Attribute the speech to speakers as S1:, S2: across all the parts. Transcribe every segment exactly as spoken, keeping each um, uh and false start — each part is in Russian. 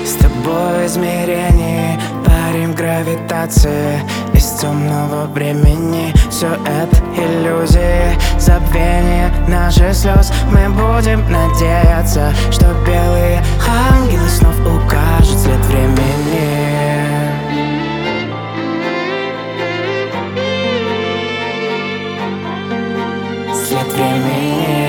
S1: С тобой в измерении парим гравитации. Из темного времени все это иллюзии, забвение наших слез. Мы будем надеяться, что белые ангелы снов укажут след времени. След времени.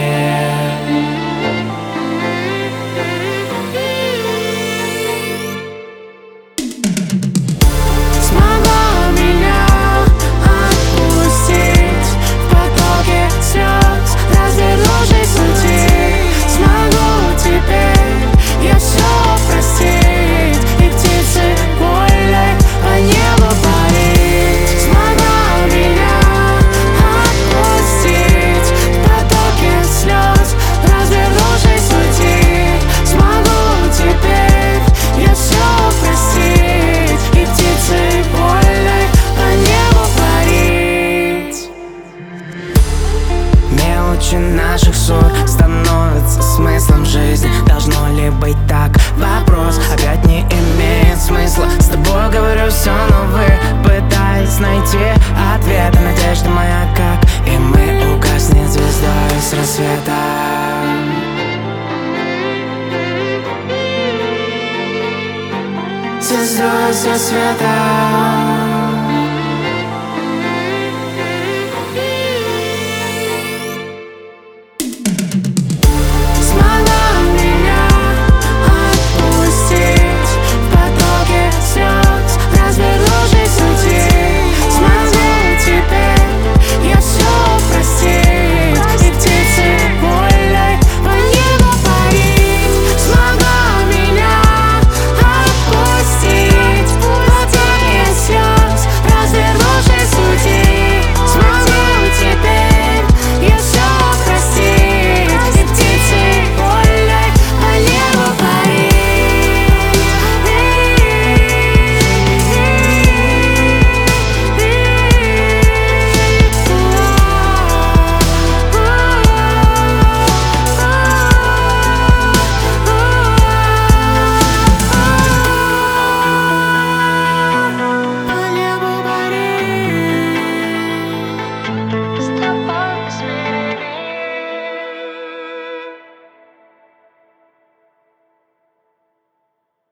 S1: Наших ссор становится смыслом жизни. Должно ли быть так? Вопрос опять не имеет смысла. С тобой говорю все новые, пытаясь найти ответ. Надежда моя как, и мы угаснет звездой с рассвета. Звездой с рассвета.